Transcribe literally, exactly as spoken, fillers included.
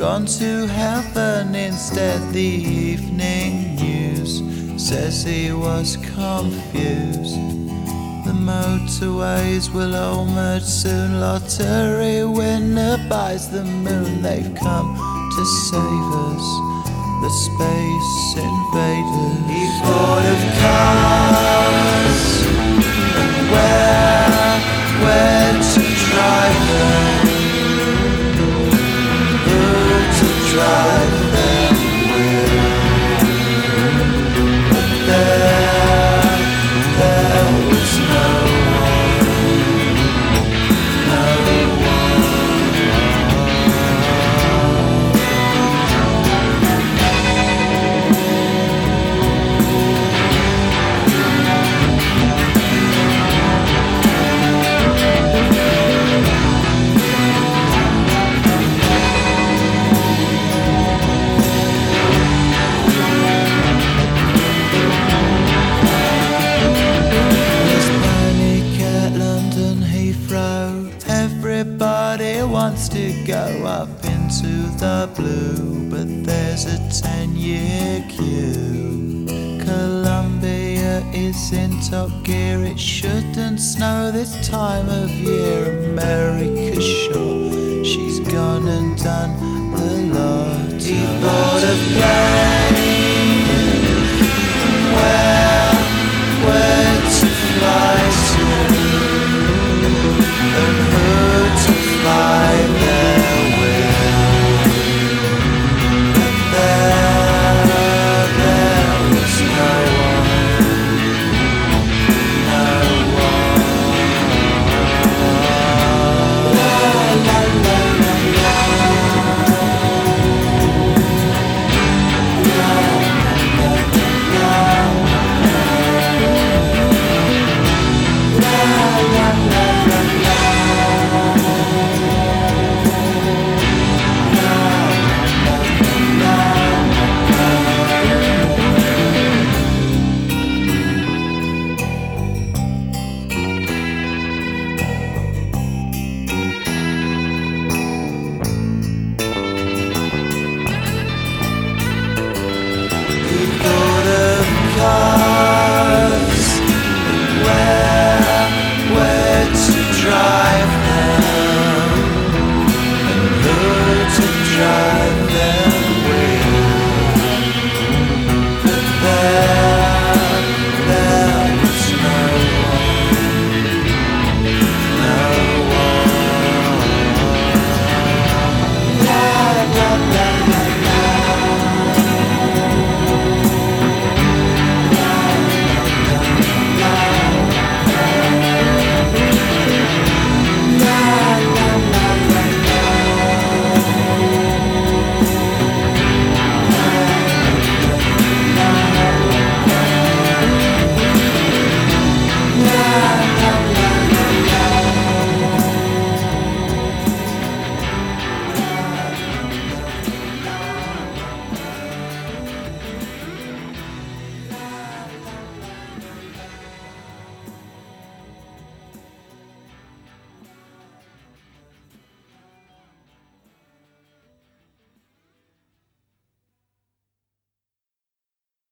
gone to heaven instead. The evening news says he was confused. The motorways will all merge soon. Lottery winner buys the moon. They've come to save us, the space invaders. He thought of cars and where, where to drive them, who to drive them with. But there, there was no one, no one. Everybody wants to go up into the blue, but there's a ten-year queue. Columbia is in top gear. It shouldn't snow this time of year. America's sure she's gone and done the lot. He bought a plane